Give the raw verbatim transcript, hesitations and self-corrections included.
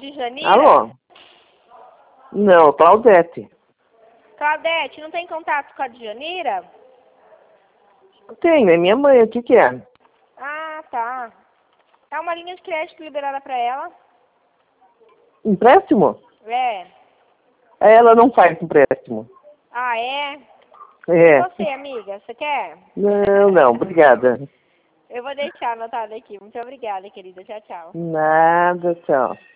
Djanira? Alô? Não, Claudete. Claudete, não tem contato com a Djanira? Tenho, é minha mãe, o que que é? Ah, tá. É uma linha de crédito liberada pra ela. Empréstimo? É. Ela não faz empréstimo. Ah, é? É. E você, amiga, você quer? Não, não, obrigada. Eu vou deixar anotado aqui. Muito obrigada, querida. Tchau, tchau. Nada, tchau.